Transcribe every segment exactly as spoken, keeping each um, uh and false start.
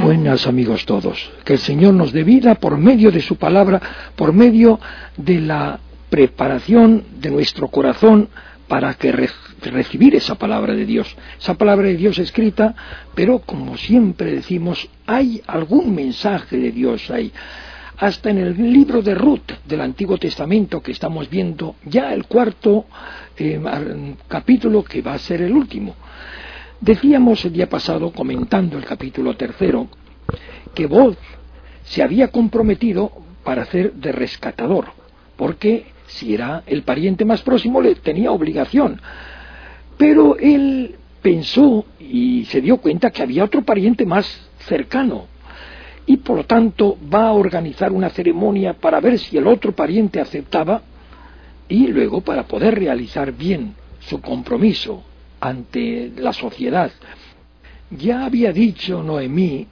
Buenas, amigos todos. Que el Señor nos dé vida por medio de su palabra, por medio de la preparación de nuestro corazón para que re recibir esa palabra de Dios. Esa palabra de Dios escrita, pero como siempre decimos, hay algún mensaje de Dios ahí. Hasta en el libro de Ruth del Antiguo Testamento que estamos viendo, ya el cuarto eh, capítulo que va a ser el último. Decíamos el día pasado, comentando el capítulo tercero, que Boaz se había comprometido para ser de rescatador, porque si era el pariente más próximo le tenía obligación. Pero él pensó y se dio cuenta que había otro pariente más cercano, y por lo tanto va a organizar una ceremonia para ver si el otro pariente aceptaba, y luego para poder realizar bien su compromiso ante la sociedad. Ya había dicho Noemí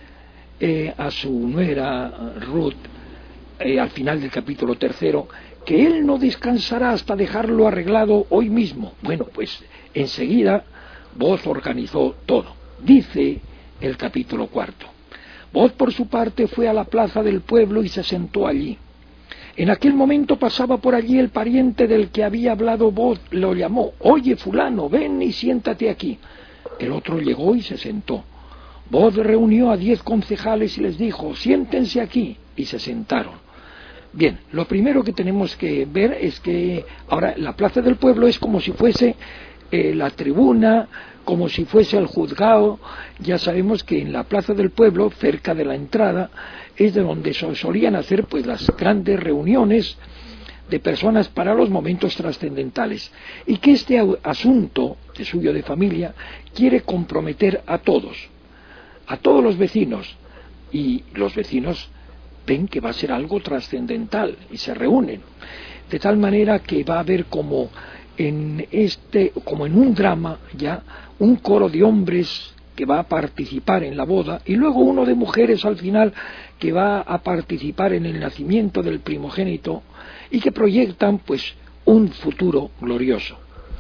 eh, a su nuera Ruth eh, al final del capítulo tercero que él no descansará hasta dejarlo arreglado hoy mismo. Bueno, pues enseguida Boaz organizó todo. Dice el capítulo cuarto: Boaz por su parte fue a la plaza del pueblo y se sentó allí. En aquel momento pasaba por allí el pariente del que había hablado Boaz, lo llamó: oye, fulano, ven y siéntate aquí. El otro llegó y se sentó. Boaz reunió a diez concejales y les dijo: siéntense aquí, y se sentaron. Bien, lo primero que tenemos que ver es que ahora la plaza del pueblo es como si fuese eh, la tribuna, como si fuese el juzgado. Ya sabemos que en la plaza del pueblo, cerca de la entrada, es de donde solían hacer pues las grandes reuniones de personas para los momentos trascendentales, y que este asunto de suyo de familia quiere comprometer a todos, a todos los vecinos, y los vecinos ven que va a ser algo trascendental y se reúnen, de tal manera que va a haber como en este, como en un drama ya, un coro de hombres que va a participar en la boda, y luego uno de mujeres al final que va a participar en el nacimiento del primogénito, y que proyectan pues un futuro glorioso.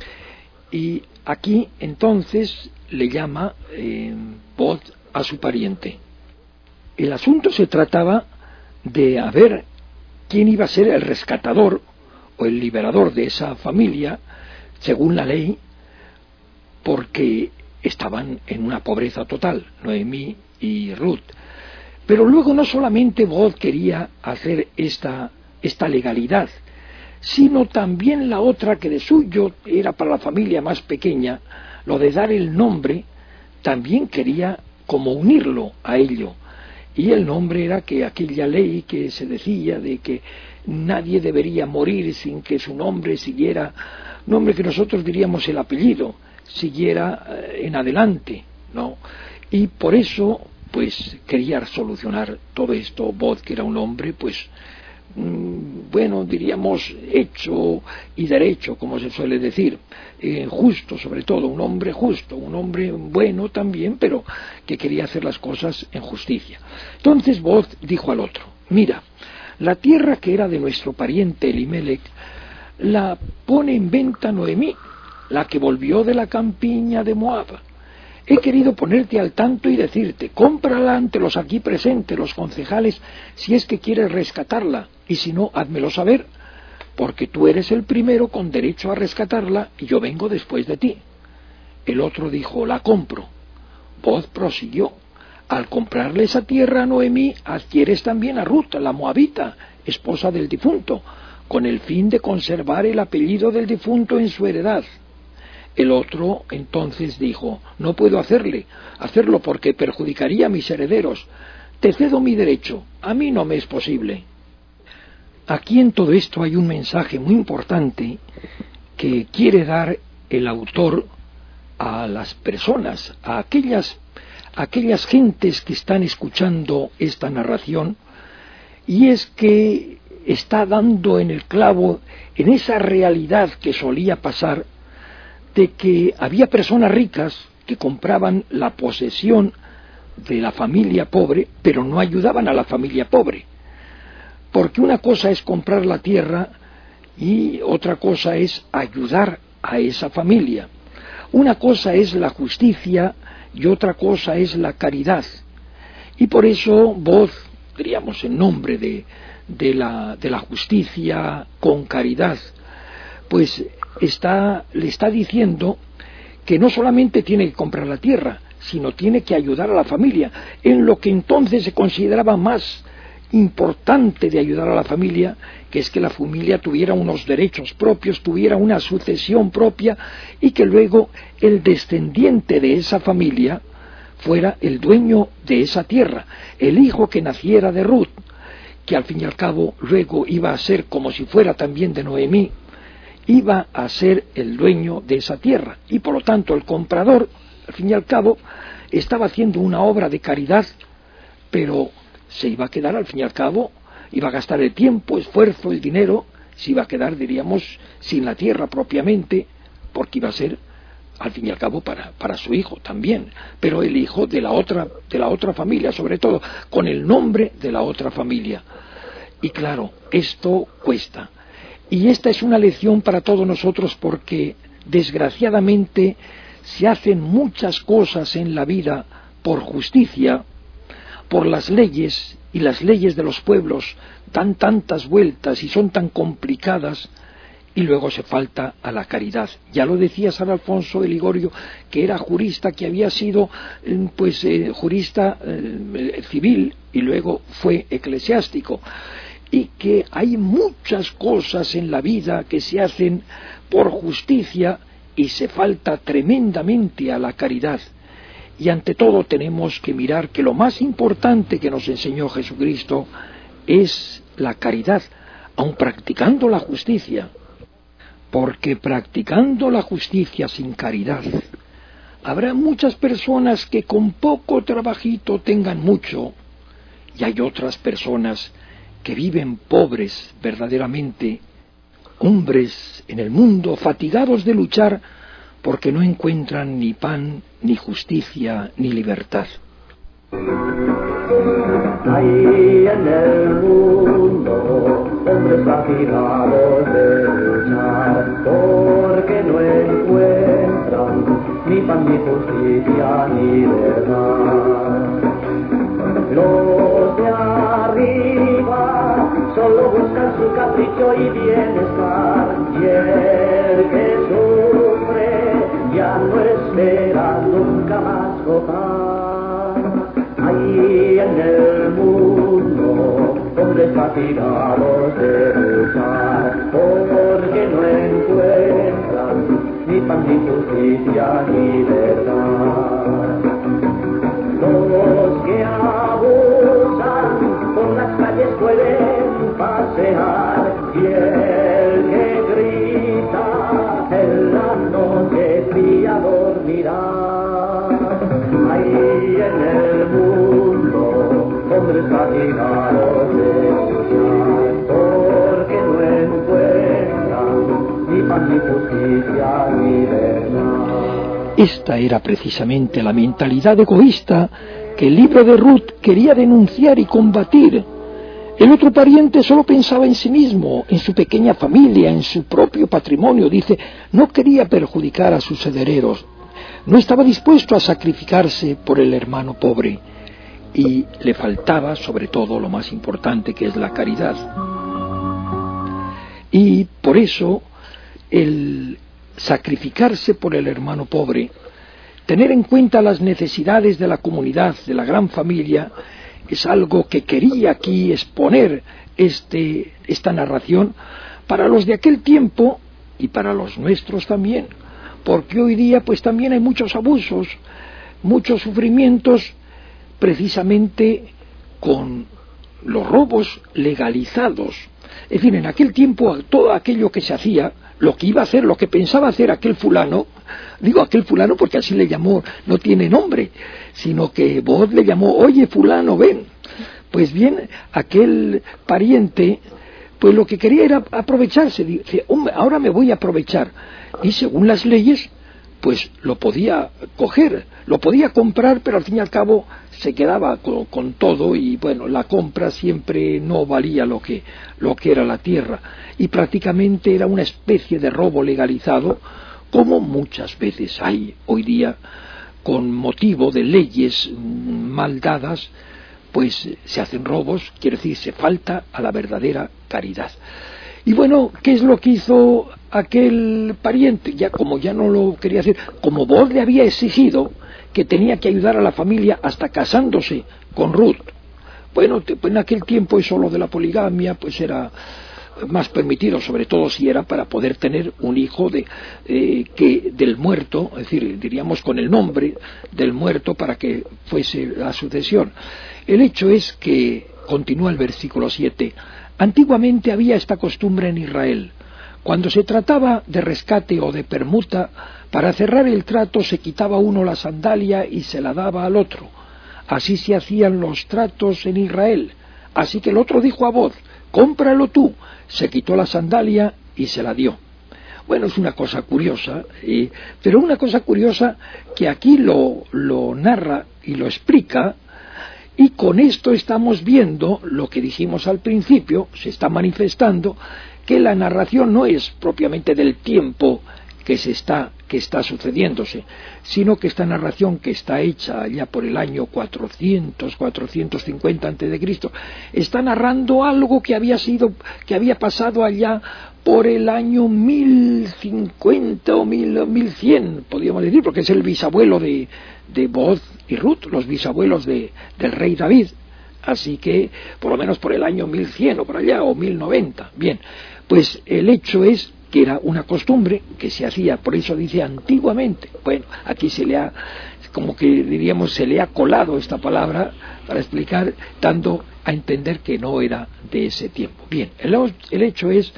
Y aquí entonces le llama eh, Boaz a su pariente. El asunto se trataba de a ver quién iba a ser el rescatador o el liberador de esa familia según la ley, porque estaban en una pobreza total, Noemí y Ruth. Pero luego no solamente Boaz quería hacer esta, esta legalidad, sino también la otra que de suyo era para la familia más pequeña, lo de dar el nombre, también quería como unirlo a ello. Y el nombre era que aquella ley que se decía de que nadie debería morir sin que su nombre siguiera, nombre que nosotros diríamos el apellido, siguiera en adelante, ¿no? Y por eso pues quería solucionar todo esto Boaz, que era un hombre pues mmm, bueno, diríamos hecho y derecho, como se suele decir, eh, justo sobre todo, un hombre justo, un hombre bueno también, pero que quería hacer las cosas en justicia. Entonces Boaz dijo al otro: mira, la tierra que era de nuestro pariente Elimelech la pone en venta Noemí, la que volvió de la campiña de Moab. He querido ponerte al tanto y decirte: cómprala ante los aquí presentes, los concejales, si es que quieres rescatarla, y si no, házmelo saber, porque tú eres el primero con derecho a rescatarla y yo vengo después de ti. El otro dijo: la compro. Boaz prosiguió: al comprarle esa tierra a Noemí, adquieres también a Ruth, la moabita, esposa del difunto, con el fin de conservar el apellido del difunto en su heredad. El otro entonces dijo: no puedo hacerle, hacerlo porque perjudicaría a mis herederos. Te cedo mi derecho, a mí no me es posible. Aquí en todo esto hay un mensaje muy importante que quiere dar el autor a las personas, a aquellas, a aquellas gentes que están escuchando esta narración, y es que está dando en el clavo en esa realidad que solía pasar, de que había personas ricas que compraban la posesión de la familia pobre, pero no ayudaban a la familia pobre. Porque una cosa es comprar la tierra y otra cosa es ayudar a esa familia. Una cosa es la justicia y otra cosa es la caridad. Y por eso Voz, diríamos en nombre de, de, la, de la justicia con caridad, pues está, le está diciendo que no solamente tiene que comprar la tierra, sino tiene que ayudar a la familia, en lo que entonces se consideraba más importante de ayudar a la familia, que es que la familia tuviera unos derechos propios, tuviera una sucesión propia, y que luego el descendiente de esa familia fuera el dueño de esa tierra, el hijo que naciera de Ruth, que al fin y al cabo luego iba a ser como si fuera también de Noemí, iba a ser el dueño de esa tierra, y por lo tanto el comprador, al fin y al cabo, estaba haciendo una obra de caridad, pero se iba a quedar, al fin y al cabo, iba a gastar el tiempo, esfuerzo, el dinero, se iba a quedar, diríamos, sin la tierra propiamente, porque iba a ser, al fin y al cabo, para, para su hijo también, pero el hijo de la otra, de la otra familia, sobre todo, con el nombre de la otra familia. Y claro, esto cuesta. Y esta es una lección para todos nosotros, porque desgraciadamente se hacen muchas cosas en la vida por justicia, por las leyes, y las leyes de los pueblos dan tantas vueltas y son tan complicadas, y luego se falta a la caridad. Ya lo decía San Alfonso de Ligorio, que era jurista, que había sido pues eh, jurista eh, civil y luego fue eclesiástico, y que hay muchas cosas en la vida que se hacen por justicia y se falta tremendamente a la caridad. Y ante todo tenemos que mirar que lo más importante que nos enseñó Jesucristo es la caridad, aun practicando la justicia, porque practicando la justicia sin caridad, habrá muchas personas que con poco trabajito tengan mucho, y hay otras personas que viven pobres verdaderamente, hombres en el mundo fatigados de luchar porque no encuentran ni pan, ni justicia, ni libertad. Hay en el mundo hombres fatigados de luchar porque no encuentran ni pan, ni justicia, ni verdad. Los de arriba solo buscan su capricho y bienestar, y el que sufre ya no espera nunca más gozar. Ahí en el mundo hombres fatigados de luchar porque no encuentran ni pan, ni justicia, ni verdad. Los que abusan por las calles pueden pasear, y el que grita en la noche fría dormirá. Ahí en el mundo hombres fatigados de luchar porque no encuentran ni pan, ni justicia, ni verdad. Esta era precisamente la mentalidad egoísta que el libro de Ruth quería denunciar y combatir. El otro pariente solo pensaba en sí mismo, en su pequeña familia, en su propio patrimonio. Dice, no quería perjudicar a sus herederos, no estaba dispuesto a sacrificarse por el hermano pobre, y le faltaba sobre todo lo más importante, que es la caridad. Y por eso el sacrificarse por el hermano pobre, tener en cuenta las necesidades de la comunidad, de la gran familia, es algo que quería aquí exponer este, esta narración para los de aquel tiempo y para los nuestros también, porque hoy día pues también hay muchos abusos, muchos sufrimientos, precisamente con los robos legalizados. En fin, en aquel tiempo todo aquello que se hacía, lo que iba a hacer, lo que pensaba hacer aquel fulano, digo aquel fulano porque así le llamó, no tiene nombre, sino que Voz le llamó, oye fulano, ven. Pues bien, aquel pariente, pues lo que quería era aprovecharse, dice, hombre, ahora me voy a aprovechar. Y según las leyes, pues lo podía coger, lo podía comprar, pero al fin y al cabo se quedaba con, con todo, y bueno, la compra siempre no valía lo que, lo que era la tierra, y prácticamente era una especie de robo legalizado, como muchas veces hay hoy día, con motivo de leyes mal dadas, pues se hacen robos, quiere decir, se falta a la verdadera caridad. Y bueno, ¿qué es lo que hizo aquel pariente? Ya como ya no lo quería hacer, como Booz le había exigido que tenía que ayudar a la familia hasta casándose con Ruth. Bueno, en aquel tiempo eso, lo de la poligamia, pues era más permitido, sobre todo si era para poder tener un hijo de eh, que del muerto, es decir, diríamos con el nombre del muerto para que fuese la sucesión. El hecho es que, continúa el versículo siete, antiguamente había esta costumbre en Israel. Cuando se trataba de rescate o de permuta, para cerrar el trato se quitaba uno la sandalia y se la daba al otro. Así se hacían los tratos en Israel. Así que el otro dijo a Booz, cómpralo tú. Se quitó la sandalia y se la dio. Bueno, es una cosa curiosa, eh, pero una cosa curiosa que aquí lo, lo narra y lo explica, y con esto estamos viendo lo que dijimos al principio, se está manifestando que la narración no es propiamente del tiempo que se está que está sucediéndose, sino que esta narración, que está hecha ya por el año cuatrocientos, cuatrocientos cincuenta antes de Cristo, está narrando algo que había sido que había pasado allá por el año mil cincuenta o mil cien, podríamos decir, porque es el bisabuelo de, de Booz y Ruth, los bisabuelos de, del rey David. Así que por lo menos por el año mil cien o por allá, o mil noventa. Bien, pues el hecho es que era una costumbre que se hacía, por eso dice antiguamente. Bueno, aquí se le ha, como que diríamos, se le ha colado esta palabra para explicar, dando a entender que no era de ese tiempo. Bien, el, el hecho es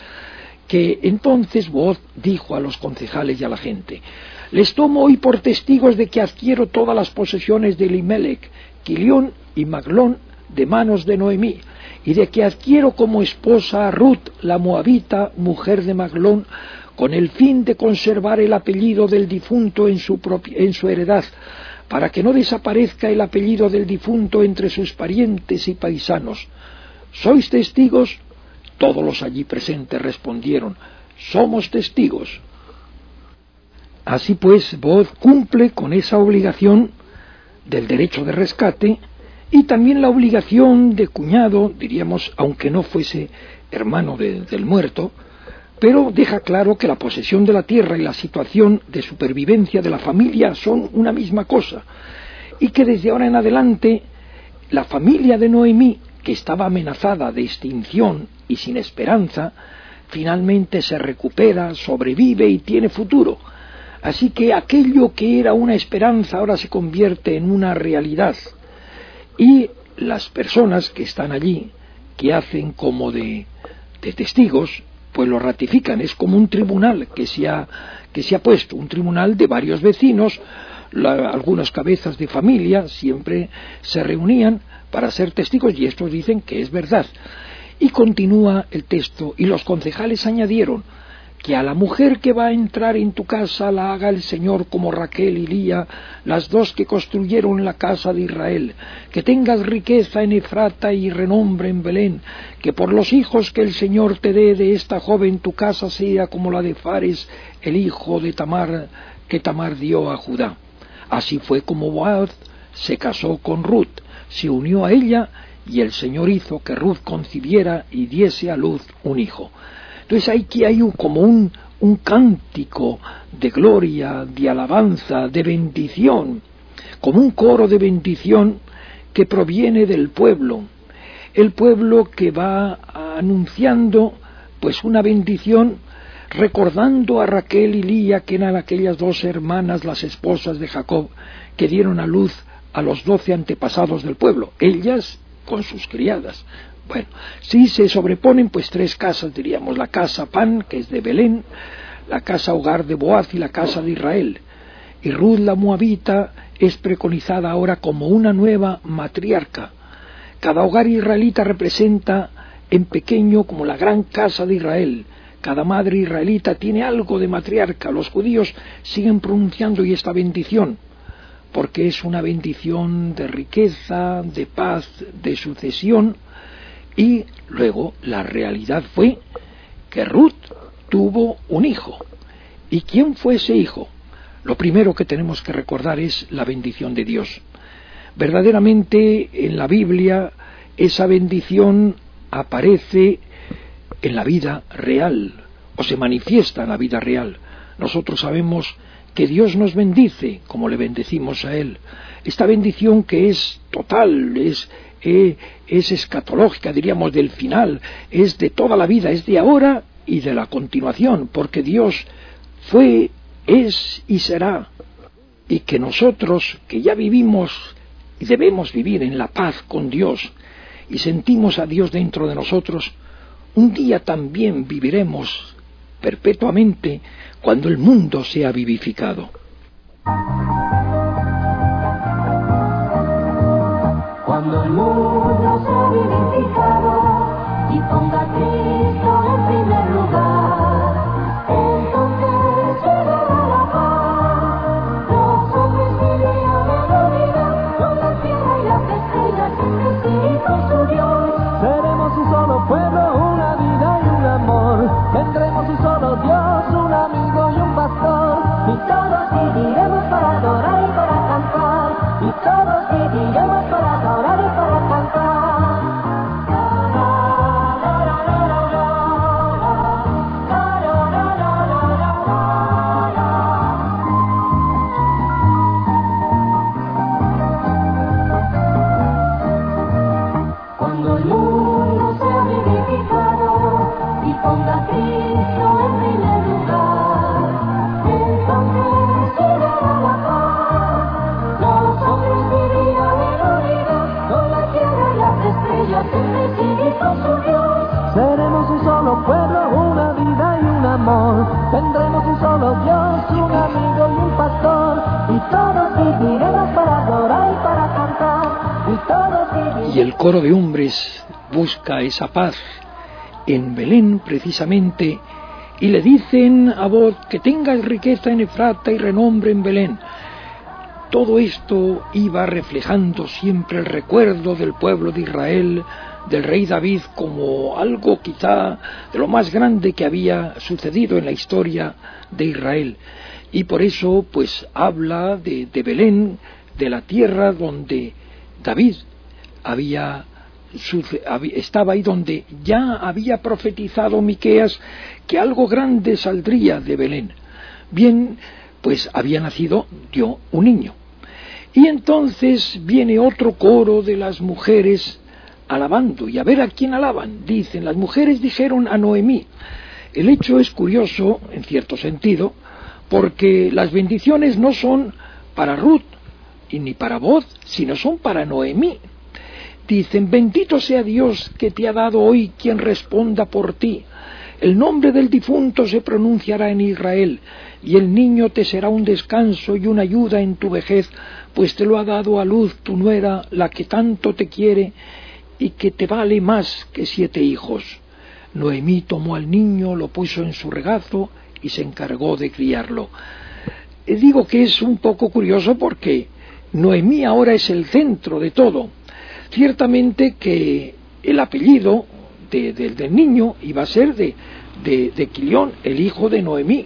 que entonces Booz dijo a los concejales y a la gente, les tomo hoy por testigos de que adquiero todas las posesiones de Elimelech, Quilión y Maglón de manos de Noemí, y de que adquiero como esposa a Ruth, la moabita, mujer de Maglón, con el fin de conservar el apellido del difunto en su, en su heredad, para que no desaparezca el apellido del difunto entre sus parientes y paisanos. ¿Sois testigos? Todos los allí presentes respondieron, somos testigos. Así pues, Booz cumple con esa obligación del derecho de rescate, y también la obligación de cuñado, diríamos, aunque no fuese hermano de, del muerto, pero deja claro que la posesión de la tierra y la situación de supervivencia de la familia son una misma cosa, y que desde ahora en adelante la familia de Noemí, que estaba amenazada de extinción y sin esperanza, finalmente se recupera, sobrevive y tiene futuro. Así que aquello que era una esperanza ahora se convierte en una realidad. Y las personas que están allí, que hacen como de, de testigos, pues lo ratifican. Es como un tribunal que se ha, que se ha puesto, un tribunal de varios vecinos, la, algunas cabezas de familia siempre se reunían para ser testigos, y estos dicen que es verdad. Y continúa el texto, y los concejales añadieron, que a la mujer que va a entrar en tu casa la haga el Señor como Raquel y Lía, las dos que construyeron la casa de Israel, que tengas riqueza en Efrata y renombre en Belén, que por los hijos que el Señor te dé de esta joven tu casa sea como la de Fares, el hijo de Tamar, que Tamar dio a Judá. Así fue como Booz se casó con Ruth, se unió a ella, y el Señor hizo que Ruth concibiera y diese a luz un hijo. Entonces aquí hay un, como un, un cántico de gloria, de alabanza, de bendición, como un coro de bendición que proviene del pueblo, el pueblo que va anunciando pues una bendición, recordando a Raquel y Lía, que eran aquellas dos hermanas, las esposas de Jacob, que dieron a luz a los doce antepasados del pueblo, ellas con sus criadas. Bueno, sí se sobreponen pues tres casas, diríamos, la casa Pan, que es de Belén, la casa hogar de Booz y la casa de Israel. Y Ruth la moabita es preconizada ahora como una nueva matriarca. Cada hogar israelita representa en pequeño como la gran casa de Israel. Cada madre israelita tiene algo de matriarca. Los judíos siguen pronunciando y esta bendición, porque es una bendición de riqueza, de paz, de sucesión. Y luego la realidad fue que Ruth tuvo un hijo. ¿Y quién fue ese hijo? Lo primero que tenemos que recordar es la bendición de Dios. Verdaderamente en la Biblia esa bendición aparece en la vida real, o se manifiesta en la vida real. Nosotros sabemos que Dios nos bendice como le bendecimos a Él. Esta bendición que es total, es, eh, es escatológica, diríamos, del final, es de toda la vida, es de ahora y de la continuación, porque Dios fue, es y será, y que nosotros, que ya vivimos y debemos vivir en la paz con Dios, y sentimos a Dios dentro de nosotros, un día también viviremos perpetuamente cuando el mundo sea vivificado. Cuando el mundo sea vivificado y ponga a Cristo en primer lugar, entonces llegará la paz. Los hombres vivirán en unidad con la tierra y las estrellas, entre sí y con su Dios. Seremos un solo pueblo, una vida y un amor. Tendremos un solo Dios, un amigo y un pastor. Y todos viviremos para adorar y para cantar. Y todos viviremos para adorar y para cantar. Cuando el mundo sea vivificado y ponga a Cristo en primer lugar, entonces llegará la paz. Los hombres vivirán en unidad con la tierra y las estrellas, entre sí y con su Dios. Seremos un solo pueblo, una vida y un amor. Tendremos un solo Dios, un amigo y un pastor. Y todos viviremos para adorar y para cantar. Y todos viviremos. Y el coro de hombres busca esa paz en Belén precisamente, y le dicen a voz que tengas riqueza en Efrata y renombre en Belén. Todo esto iba reflejando siempre el recuerdo del pueblo de Israel, del rey David, como algo quizá de lo más grande que había sucedido en la historia de Israel. Y por eso pues habla de, de Belén, de la tierra donde David había estaba ahí, donde ya había profetizado Miqueas que algo grande saldría de Belén. Bien, pues había nacido dio un niño. Y entonces viene otro coro de las mujeres alabando, y a ver a quién alaban. Dicen, las mujeres dijeron a Noemí. El hecho es curioso, en cierto sentido, porque las bendiciones no son para Ruth y ni para Boz, sino son para Noemí. Dicen, bendito sea Dios que te ha dado hoy quien responda por ti. El nombre del difunto se pronunciará en Israel, y el niño te será un descanso y una ayuda en tu vejez, pues te lo ha dado a luz tu nuera, la que tanto te quiere y que te vale más que siete hijos. Noemí tomó al niño, lo puso en su regazo y se encargó de criarlo. Eh, digo que es un poco curioso porque Noemí ahora es el centro de todo. Ciertamente que el apellido de, de, del niño iba a ser de, de, de Quilión, el hijo de Noemí,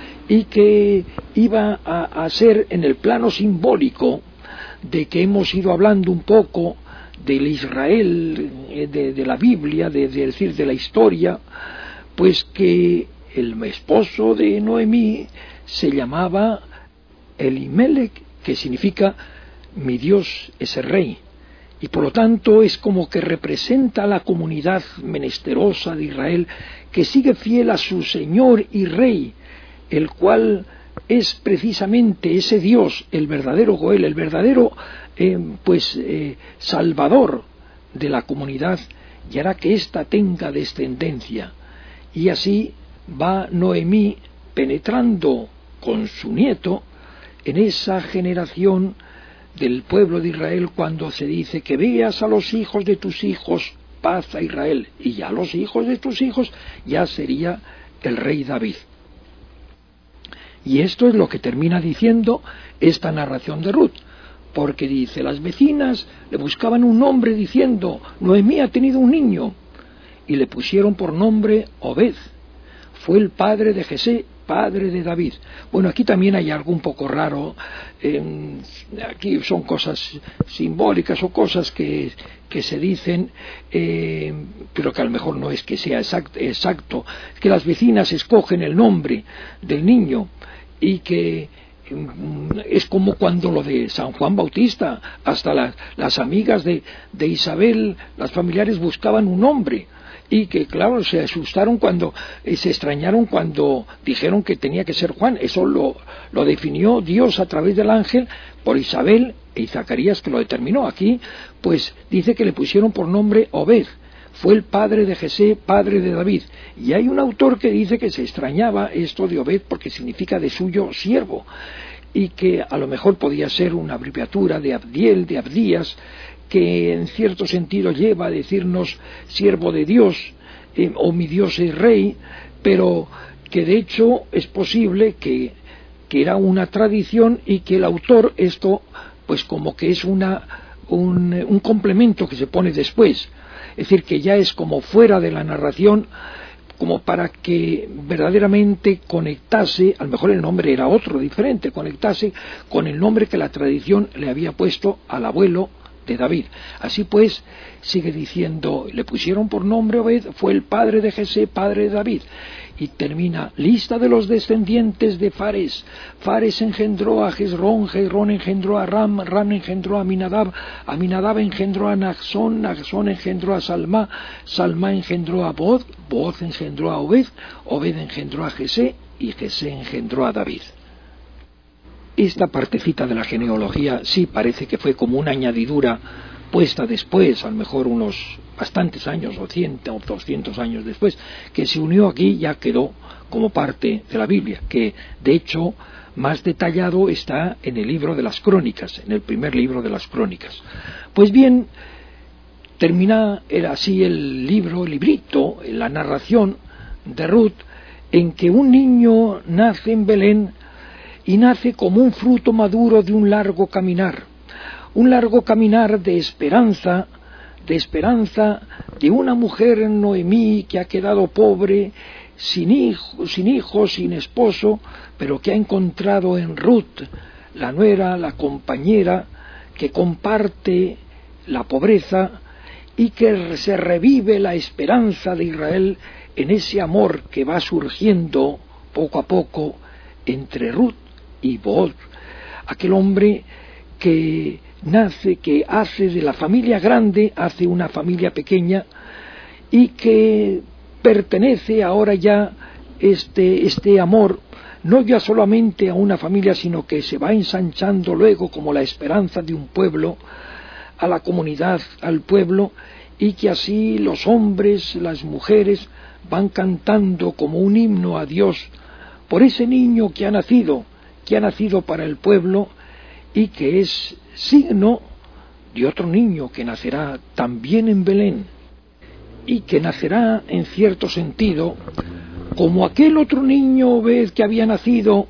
y que iba a, a ser en el plano simbólico de que hemos ido hablando un poco del Israel, de, de la Biblia, de, de decir, de la historia, pues que el esposo de Noemí se llamaba Elimelech, que significa mi Dios es el rey. Y por lo tanto es como que representa a la comunidad menesterosa de Israel que sigue fiel a su Señor y Rey, el cual es precisamente ese Dios, el verdadero Goel, el verdadero eh, pues eh, Salvador de la comunidad, y hará que ésta tenga descendencia. Y así va Noemí penetrando con su nieto en esa generación del pueblo de Israel, cuando se dice que veas a los hijos de tus hijos, paz a Israel, y ya los hijos de tus hijos ya sería el rey David. Y esto es lo que termina diciendo esta narración de Ruth, porque dice, las vecinas le buscaban un nombre diciendo, Noemí ha tenido un niño, y le pusieron por nombre Obed. Fue el padre de Jesé, padre de David. Bueno, aquí también hay algo un poco raro, eh, aquí son cosas simbólicas o cosas que, que se dicen, eh, pero que a lo mejor no es que sea exacto, exacto, que las vecinas escogen el nombre del niño y que es como cuando lo de San Juan Bautista, hasta la, las amigas de, de Isabel, las familiares buscaban un nombre, y que claro se asustaron cuando eh, se extrañaron cuando dijeron que tenía que ser Juan. Eso lo, lo definió Dios a través del ángel por Isabel y Zacarías, que lo determinó. Aquí pues dice que le pusieron por nombre Obed, fue el padre de Jesé, padre de David, y hay un autor que dice que se extrañaba esto de Obed porque significa de suyo siervo, y que a lo mejor podía ser una abreviatura de Abdiel, de Abdías, que en cierto sentido lleva a decirnos siervo de Dios, eh, o mi Dios es rey, pero que de hecho es posible que, que era una tradición y que el autor esto pues como que es una, un, un complemento que se pone después, es decir, que ya es como fuera de la narración, como para que verdaderamente conectase, a lo mejor el nombre era otro, diferente, conectase con el nombre que la tradición le había puesto al abuelo de David. Así pues, sigue diciendo, le pusieron por nombre Obed, fue el padre de Jesé, padre de David. Y termina, lista de los descendientes de Fares. Fares engendró a Hezrón, Hezrón engendró a Ram, Ram engendró a Aminadab, Aminadab engendró a Naxón, Naxón engendró a Salmá, Salmá engendró a Boz, Boz engendró a Obed, Obed engendró a Jesé, y Jesé engendró a David. Esta partecita de la genealogía sí parece que fue como una añadidura puesta después, a lo mejor unos bastantes años, o cien o doscientos años después, que se unió aquí y ya quedó como parte de la Biblia, que de hecho más detallado está en el libro de las Crónicas, en el primer libro de las Crónicas. Pues bien, termina era así el libro, el librito, la narración de Ruth, en que un niño nace en Belén y nace como un fruto maduro de un largo caminar, un largo caminar de esperanza, de esperanza de una mujer, Noemí, que ha quedado pobre, sin hijo, sin hijo, sin esposo, pero que ha encontrado en Ruth, la nuera, la compañera, que comparte la pobreza y que se revive la esperanza de Israel en ese amor que va surgiendo poco a poco entre Ruth y Booz, aquel hombre que nace, que hace de la familia grande, hace una familia pequeña, y que pertenece ahora ya este, este amor, no ya solamente a una familia, sino que se va ensanchando luego como la esperanza de un pueblo, a la comunidad, al pueblo, y que así los hombres, las mujeres, van cantando como un himno a Dios por ese niño que ha nacido, que ha nacido para el pueblo y que es signo de otro niño que nacerá también en Belén y que nacerá en cierto sentido como aquel otro niño Obed que había nacido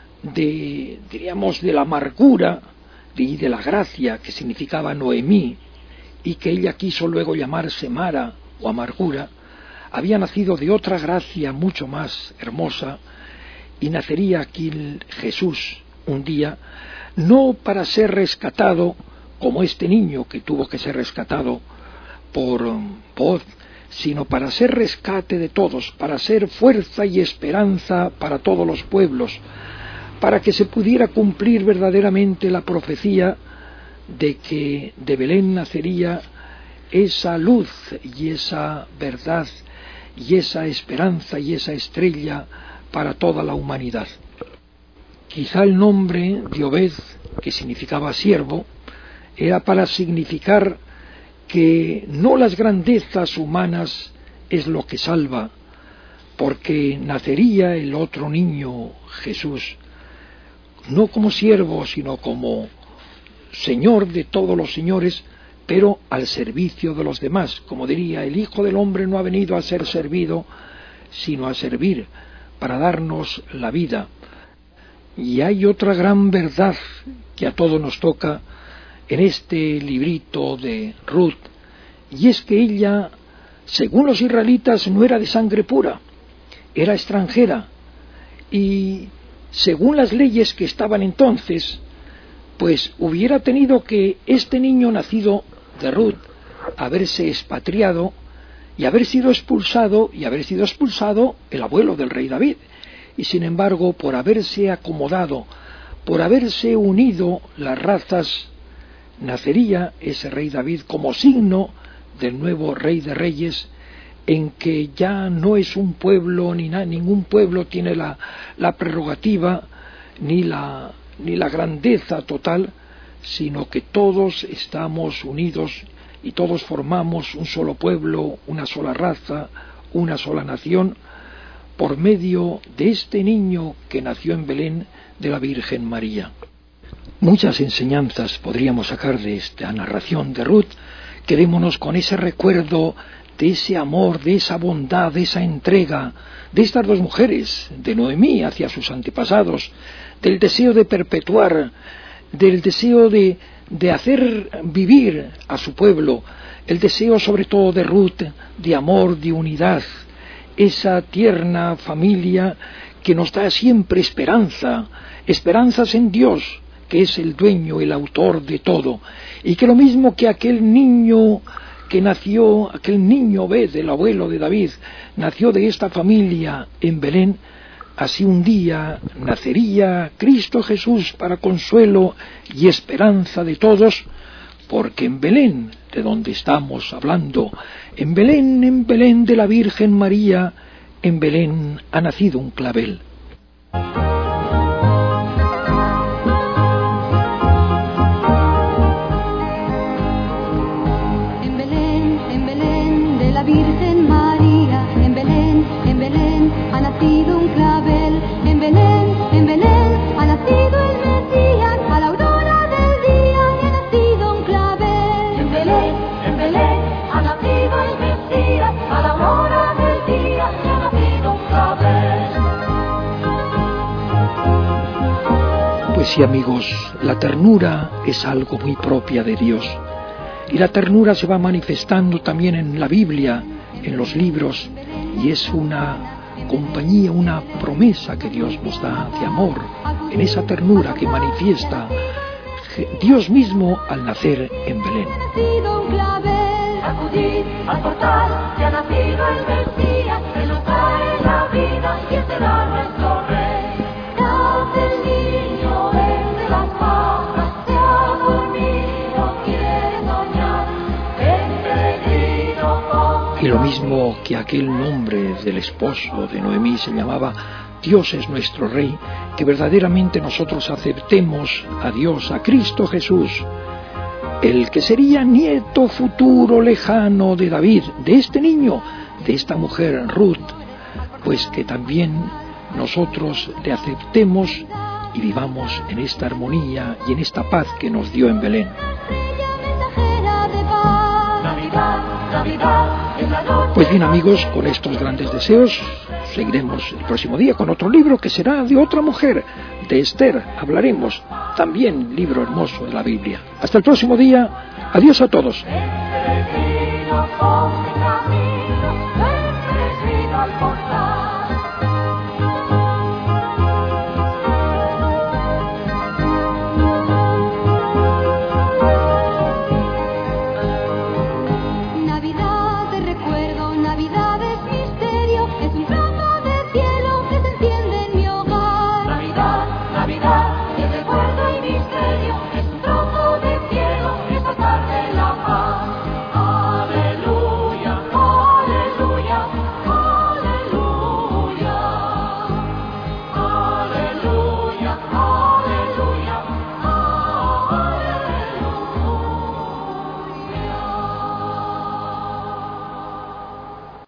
de, diríamos, de la amargura y de la gracia, que significaba Noemí, y que ella quiso luego llamarse Mara o amargura. Había nacido de otra gracia mucho más hermosa, y nacería aquí Jesús un día, no para ser rescatado como este niño que tuvo que ser rescatado por Booz, sino para ser rescate de todos, para ser fuerza y esperanza para todos los pueblos, para que se pudiera cumplir verdaderamente la profecía de que de Belén nacería esa luz y esa verdad y esa esperanza y esa estrella para toda la humanidad. Quizá el nombre de Obed, que significaba siervo, era para significar que no las grandezas humanas es lo que salva, porque nacería el otro niño, Jesús, no como siervo, sino como Señor de todos los señores, pero al servicio de los demás. Como diría, el Hijo del Hombre no ha venido a ser servido, sino a servir, para darnos la vida. Y hay otra gran verdad que a todos nos toca en este librito de Ruth, y es que ella, según los israelitas, no era de sangre pura, era extranjera, y según las leyes que estaban entonces, pues hubiera tenido que este niño nacido de Ruth haberse expatriado y haber sido expulsado, y haber sido expulsado el abuelo del rey David. Y sin embargo, por haberse acomodado, por haberse unido las razas, nacería ese rey David como signo del nuevo rey de reyes, en que ya no es un pueblo, ni na, ningún pueblo tiene la, la prerrogativa, ni la, ni la grandeza total, sino que todos estamos unidos y todos formamos un solo pueblo, una sola raza, una sola nación, por medio de este niño que nació en Belén de la Virgen María. Muchas enseñanzas podríamos sacar de esta narración de Ruth. Quedémonos con ese recuerdo de ese amor, de esa bondad, de esa entrega de estas dos mujeres, de Noemí hacia sus antepasados, del deseo de perpetuar, del deseo de, de hacer vivir a su pueblo, el deseo sobre todo de Ruth de amor, de unidad, esa tierna familia que nos da siempre esperanza, esperanzas en Dios, que es el dueño, el autor de todo, y que lo mismo que aquel niño que nació, aquel niño Obed, el abuelo de David, nació de esta familia en Belén, así un día nacería Cristo Jesús para consuelo y esperanza de todos, porque en Belén, de donde estamos hablando, en Belén, en Belén de la Virgen María, en Belén ha nacido un clavel. En Belén, en Belén de la Virgen María, en Belén, en Belén ha nacido un clavel, en Belén, en Belén ha nacido el Mesías, a la aurora del día y ha nacido un clavel. En Belén, en Belén ha nacido el Mesías, a la aurora del día y ha nacido un clavel. Pues sí, amigos, la ternura es algo muy propia de Dios. Y la ternura se va manifestando también en la Biblia, en los libros, y es una compañía, una promesa que Dios nos da de amor, en esa ternura que manifiesta Dios mismo al nacer en Belén. Ha nacido un clavel, acudid al portal, que ha nacido el Mesías, que nos trae la vida y será nuestro rey. Nace el niño entre las pajas, se ha dormido, quiere soñar, ven peregrino con... Y lo mismo que aquel nombre del esposo de Noemí se llamaba Dios es nuestro Rey, que verdaderamente nosotros aceptemos a Dios, a Cristo Jesús, el que sería nieto futuro lejano de David, de este niño, de esta mujer Ruth, pues que también nosotros le aceptemos y vivamos en esta armonía y en esta paz que nos dio en Belén. Pues bien, amigos, con estos grandes deseos seguiremos el próximo día con otro libro que será de otra mujer, de Esther. Hablaremos también, libro hermoso de la Biblia. Hasta el próximo día. Adiós a todos. Navidad, el recuerdo y misterio es